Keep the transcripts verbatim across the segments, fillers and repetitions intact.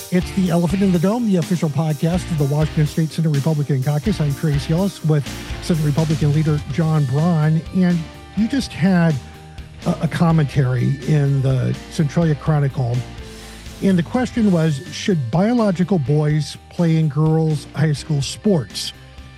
It's the Elephant in the Dome, the official podcast of the Washington State Senate Republican Caucus. I'm Trace Ellis with Senate Republican leader John Braun, and you just had a, a commentary in the Centralia Chronicle, and the question was, should biological boys play in girls' high school sports?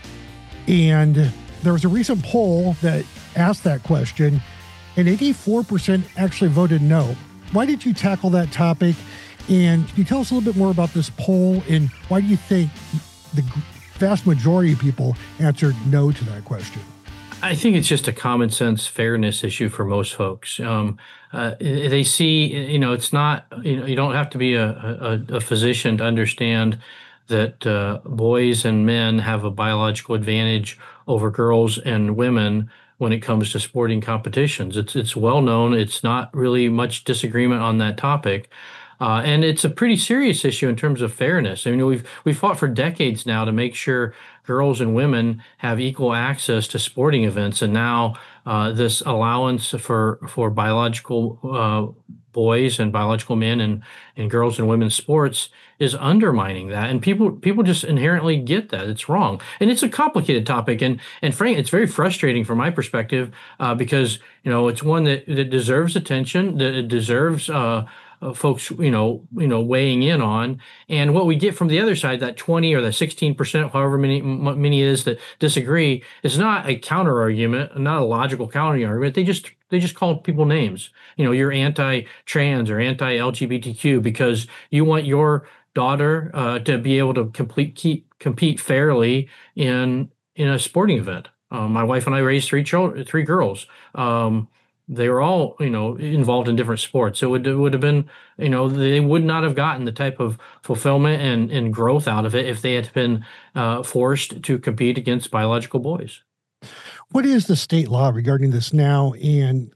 And there was a recent poll that asked that question, and eighty-four percent actually voted no. Why did you tackle that topic? And can you tell us a little bit more about this poll, and why do you think the vast majority of people answered no to that question? I think it's just a common sense fairness issue for most folks. Um, uh, they see, you know, it's not, you know, you don't have to be a, a, a physician to understand that uh, boys and men have a biological advantage over girls and women when it comes to sporting competitions. It's it's well known. It's not really much disagreement on that topic. Uh, and it's a pretty serious issue in terms of fairness. I mean, we've we've fought for decades now to make sure girls and women have equal access to sporting events, and now uh, this allowance for for biological uh, boys and biological men and and girls and women's sports is undermining that. And people people just inherently get that it's wrong, and it's a complicated topic. And and frankly, it's very frustrating from my perspective uh, because you know it's one that that deserves attention, that it deserves. Uh, Uh, folks, you know, you know, weighing in on, and what we get from the other side, that twenty or the sixteen percent, however many m- many it is that disagree, is not a counter argument, not a logical counter argument. They just they just call people names. You know, you're anti-trans or anti-L G B T Q because you want your daughter uh, to be able to complete keep compete fairly in in a sporting event. Um, my wife and I raised three children, three girls. Um, They were all, you know, involved in different sports. So it would, it would have been, you know, they would not have gotten the type of fulfillment and, and growth out of it if they had been uh, forced to compete against biological boys. What is the state law regarding this now, and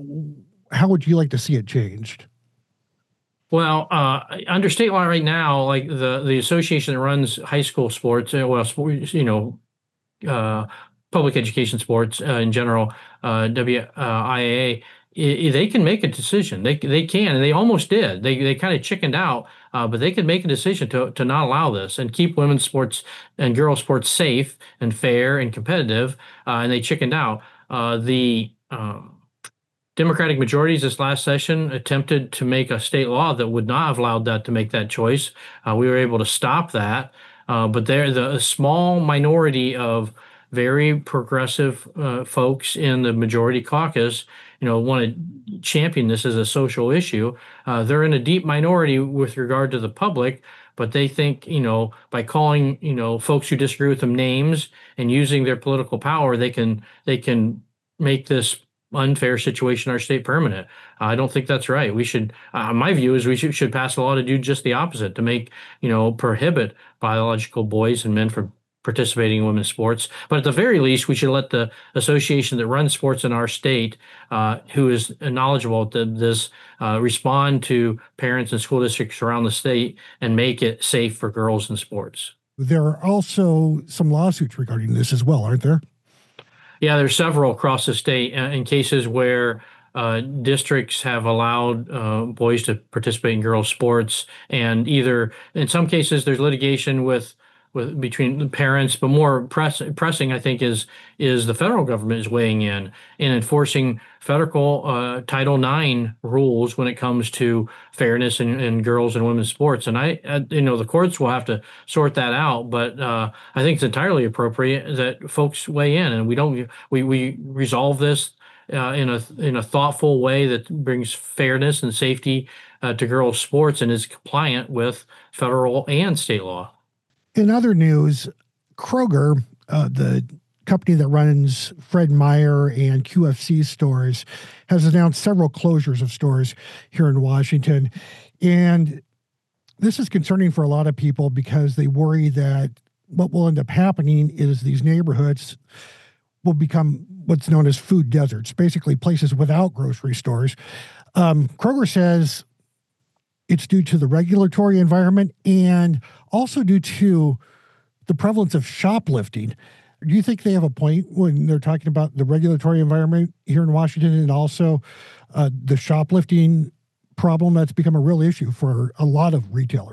how would you like to see it changed? Well, uh, under state law right now, like the, the association that runs high school sports, uh, well, sports, you know, uh, public education sports uh, in general, uh, W I A A, they can make a decision. They they can, and they almost did. They they kind of chickened out, uh, but they could make a decision to to not allow this and keep women's sports and girls' sports safe and fair and competitive. Uh, and they chickened out. Uh, the um, Democratic majorities this last session attempted to make a state law that would not have allowed that to make that choice. Uh, we were able to stop that, uh, but they're the a small minority of very progressive uh, folks in the majority caucus, you know, want to champion this as a social issue. Uh, they're in a deep minority with regard to the public, but they think, you know, by calling, you know, folks who disagree with them names and using their political power, they can they can make this unfair situation in our state permanent. I don't think that's right. We should, uh, my view is we should, should pass a law to do just the opposite, to make, you know, prohibit biological boys and men from participating in women's sports. But at the very least, we should let the association that runs sports in our state, uh, who is knowledgeable at this, uh, respond to parents and school districts around the state and make it safe for girls in sports. There are also some lawsuits regarding this as well, aren't there? Yeah, there's several across the state uh, in cases where uh, districts have allowed uh, boys to participate in girls' sports, and either in some cases there's litigation with with between the parents, but more press, pressing, I think, is is the federal government is weighing in in enforcing federal uh, Title nine rules when it comes to fairness in, in girls and women's sports. And I, I, you know, the courts will have to sort that out, but uh, I think it's entirely appropriate that folks weigh in, and we don't we we resolve this uh, in a in a thoughtful way that brings fairness and safety uh, to girls' sports and is compliant with federal and state law. In other news, Kroger, uh, the company that runs Fred Meyer and Q F C stores, has announced several closures of stores here in Washington. And this is concerning for a lot of people because they worry that what will end up happening is these neighborhoods will become what's known as food deserts, basically places without grocery stores. Um, Kroger says it's due to the regulatory environment and also due to the prevalence of shoplifting. Do you think they have a point when they're talking about the regulatory environment here in Washington and also uh, the shoplifting problem that's become a real issue for a lot of retailers?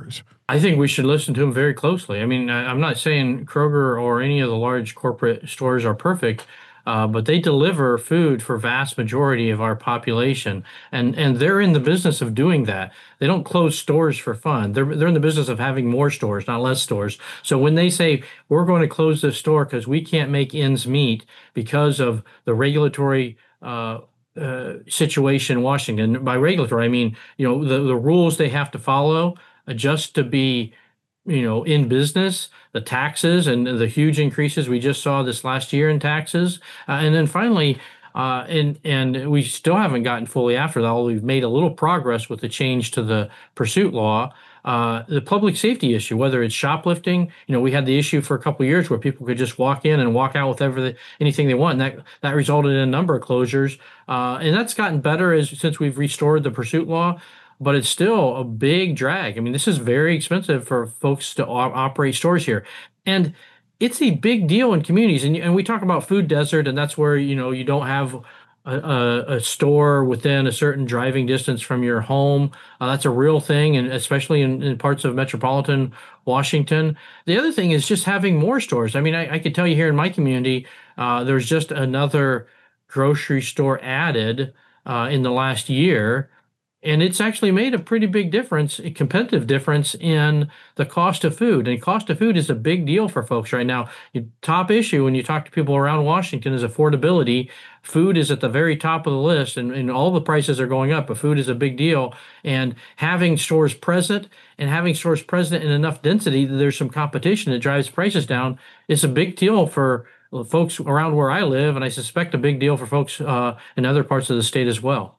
I think we should listen to them very closely. I mean, I, I'm not saying Kroger or any of the large corporate stores are perfect, uh, but they deliver food for vast majority of our population, and and they're in the business of doing that. They don't close stores for fun. They're they're in the business of having more stores, not less stores. So when they say we're going to close this store because we can't make ends meet because of the regulatory uh, uh, situation in Washington, by regulatory, I mean, you know, the the rules they have to follow uh, just to be, you know, in business, the taxes and the huge increases we just saw this last year in taxes. Uh, and then finally, uh, and and we still haven't gotten fully after that, although we've made a little progress with the change to the pursuit law. Uh, the public safety issue, whether it's shoplifting, you know, we had the issue for a couple of years where people could just walk in and walk out with everything, anything they want. And that that resulted in a number of closures, uh, and that's gotten better as since we've restored the pursuit law, but it's still a big drag. I mean, this is very expensive for folks to o- operate stores here. And it's a big deal in communities. And, and we talk about food desert, and that's where, you know, you don't have a, a, a store within a certain driving distance from your home. Uh, that's a real thing, and especially in, in parts of metropolitan Washington. The other thing is just having more stores. I mean, I, I could tell you here in my community, uh, there's just another grocery store added uh, in the last year, and it's actually made a pretty big difference, a competitive difference in the cost of food. And cost of food is a big deal for folks right now. The top issue when you talk to people around Washington is affordability. Food is at the very top of the list, and, and all the prices are going up, but food is a big deal. And having stores present and having stores present in enough density that there's some competition that drives prices down is a big deal for folks around where I live, and I suspect a big deal for folks uh, in other parts of the state as well.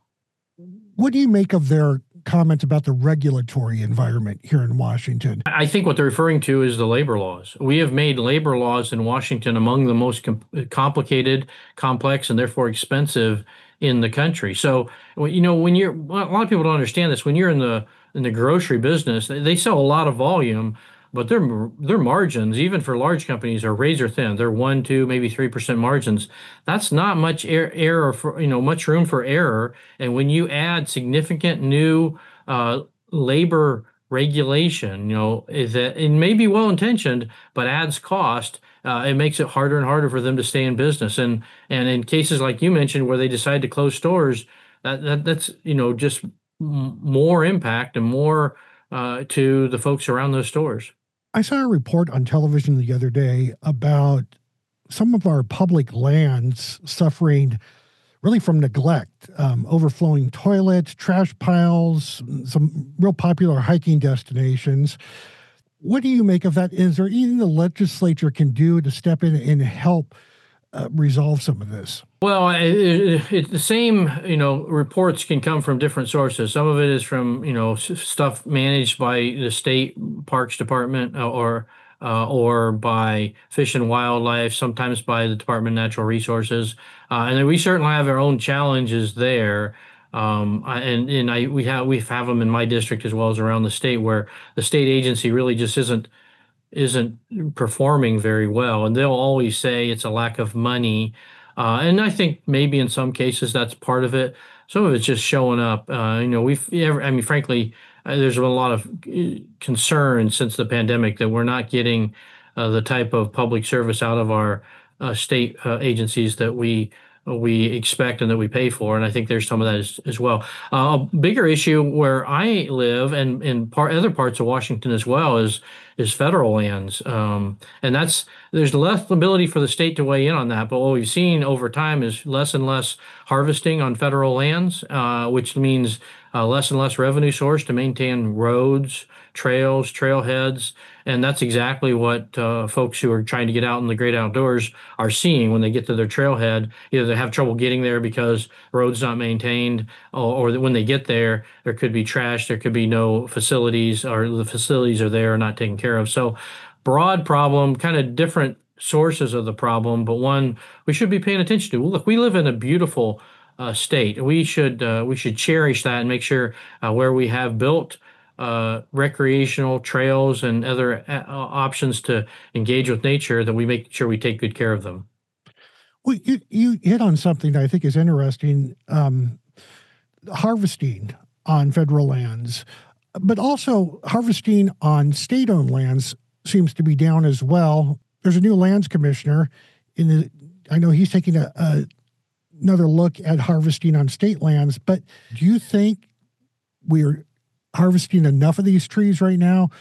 What do you make of their comments about the regulatory environment here in Washington? I think what they're referring to is the labor laws. We have made labor laws in Washington among the most com complicated, complex, and therefore expensive in the country. So, well, you know, when you're, well, a lot of people don't understand this. When you're in the in the grocery business, they, they sell a lot of volume, but their their margins, even for large companies, are razor thin. They're one, two, maybe three percent margins. That's not much air, error for, you know, much room for error. And when you add significant new uh, labor regulation, you know, is that it may be well intentioned, but adds cost. Uh, it makes it harder and harder for them to stay in business. And and in cases like you mentioned, where they decide to close stores, that, that that's you know just m- more impact and more uh, to the folks around those stores. I saw a report on television the other day about some of our public lands suffering really from neglect, um, overflowing toilets, trash piles, some real popular hiking destinations. What do you make of that? Is there anything the legislature can do to step in and help uh, resolve some of this? Well, it, it, it, the same, you know, reports can come from different sources. Some of it is from, you know, s- stuff managed by the state parks department uh, or uh, or by Fish and Wildlife, sometimes by the Department of Natural Resources. Uh, and then we certainly have our own challenges there. Um, I- and and I we have we have them in my district as well as around the state, where the state agency really just isn't isn't performing very well, and they'll always say it's a lack of money. Uh, and I think maybe in some cases that's part of it. Some of it's just showing up. Uh, you know, we've, ever, I mean, frankly, uh, there's been a lot of uh, concern since the pandemic that we're not getting uh, the type of public service out of our uh, state uh, agencies that we we expect and that we pay for. And I think there's some of that as, as well. Uh, a bigger issue where I live and in part other parts of Washington as well is is federal lands. Um, and that's there's less ability for the state to weigh in on that. But what we've seen over time is less and less harvesting on federal lands, uh, which means uh, less and less revenue source to maintain roads, trails, trailheads. And that's exactly what uh, folks who are trying to get out in the great outdoors are seeing when they get to their trailhead. Either they have trouble getting there because the road's not maintained, or, or when they get there, there could be trash, there could be no facilities, or the facilities are there not taken care of. So broad problem, kind of different sources of the problem, but one we should be paying attention to. Look, we live in a beautiful uh, state. We should uh, we should cherish that and make sure uh, where we have built uh, recreational trails and other uh, options to engage with nature, that we make sure we take good care of them. Well, you, you hit on something that I think is interesting. Um, harvesting on federal lands. But also harvesting on state-owned lands seems to be down as well. There's a new lands commissioner. In the, I know he's taking a, a another look at harvesting on state lands. But do you think we're harvesting enough of these trees right now?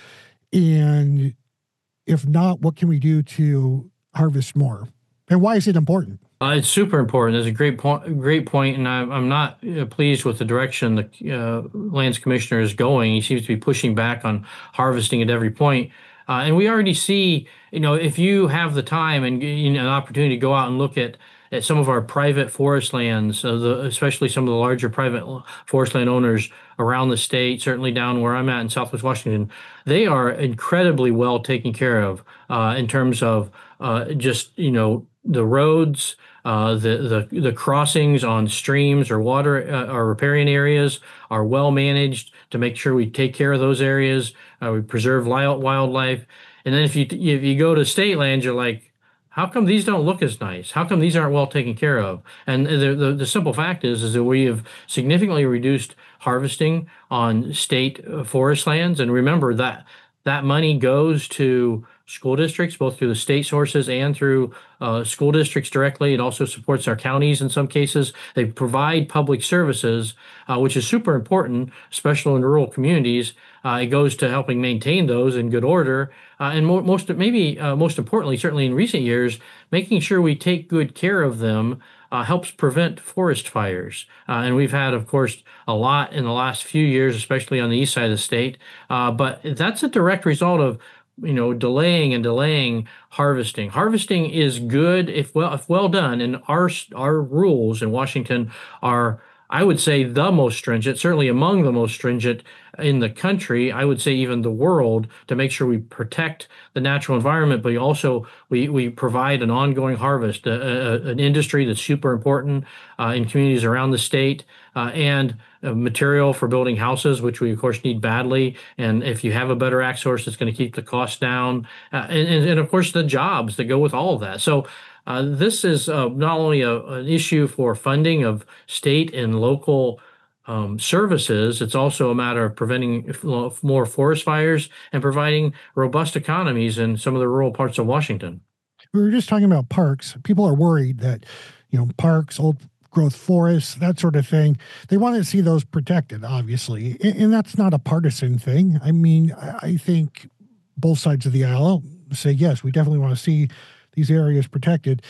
And if not, what can we do to harvest more? And why is it important? Uh, it's super important. It's a great point, great point, and I'm I'm not uh, pleased with the direction the uh, lands commissioner is going. He seems to be pushing back on harvesting at every point, uh, and we already see, you know, if you have the time and you know, an opportunity to go out and look at at some of our private forest lands, uh, the, especially some of the larger private forest land owners around the state, certainly down where I'm at in Southwest Washington, they are incredibly well taken care of uh, in terms of uh, just you know the roads. Uh, the, the the crossings on streams or water uh, or riparian areas are well managed to make sure we take care of those areas. Uh, we preserve wild, wildlife. And then if you if you go to state land, you're like, how come these don't look as nice? How come these aren't well taken care of? And the the, the simple fact is is that we have significantly reduced harvesting on state forest lands. And remember that that money goes to school districts, both through the state sources and through uh, school districts directly. It also supports our counties in some cases. They provide public services, uh, which is super important, especially in rural communities. Uh, it goes to helping maintain those in good order. Uh, and mo most, maybe uh, most importantly, certainly in recent years, making sure we take good care of them uh, helps prevent forest fires. Uh, and we've had, of course, a lot in the last few years, especially on the east side of the state. Uh, but that's a direct result of you know, delaying and delaying harvesting. Harvesting is good if well if well done, and our our rules in Washington are, I would say, the most stringent, certainly among the most stringent in the country. I would say even the world, to make sure we protect the natural environment, but also we we provide an ongoing harvest, a, a, an industry that's super important uh, in communities around the state, uh, and uh, material for building houses, which we of course need badly. And if you have a better axe source, it's going to keep the cost down, uh, and, and and of course the jobs that go with all of that. So. Uh, this is uh, not only a, an issue for funding of state and local um, services, it's also a matter of preventing more forest fires and providing robust economies in some of the rural parts of Washington. We were just talking about parks. People are worried that, you know, parks, old growth forests, that sort of thing, they want to see those protected, obviously. And, and that's not a partisan thing. I mean, I think both sides of the aisle say, yes, we definitely want to see these areas protected.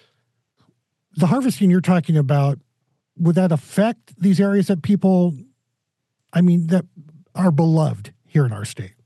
The harvesting you're talking about, would that affect these areas that people, I mean, that are beloved here in our state?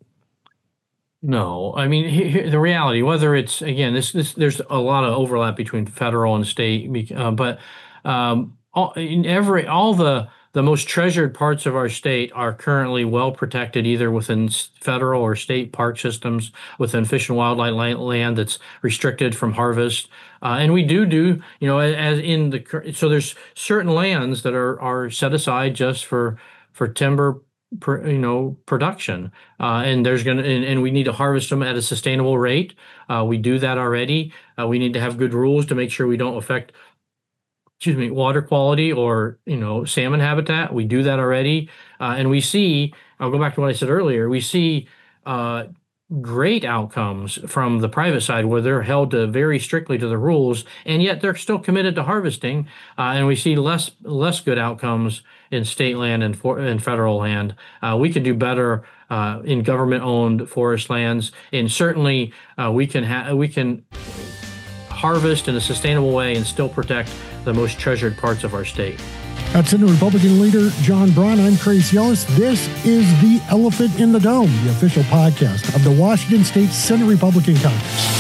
No, I mean, he, he, the reality, whether it's, again, this, this, there's a lot of overlap between federal and state, uh, but um, all, in every, all the, the most treasured parts of our state are currently well protected, either within federal or state park systems, within fish and wildlife land that's restricted from harvest. Uh, and we do do, you know, as in the, so there's certain lands that are, are set aside just for, for timber, per, you know, production. Uh, and there's going to, and, and we need to harvest them at a sustainable rate. Uh, we do that already. Uh, we need to have good rules to make sure we don't affect excuse me, water quality or, you know, salmon habitat. We do that already. Uh, and we see, I'll go back to what I said earlier, we see uh, great outcomes from the private side where they're held to very strictly to the rules, and yet they're still committed to harvesting. Uh, and we see less less good outcomes in state land and, for, and federal land. Uh, we could do better uh, in government-owned forest lands, and certainly uh, we can ha we can harvest in a sustainable way and still protect the most treasured parts of our state. That's Senate Republican leader John Braun. I'm Trace Yellis. This is The Elephant in the Dome, the official podcast of the Washington State Senate Republican Caucus.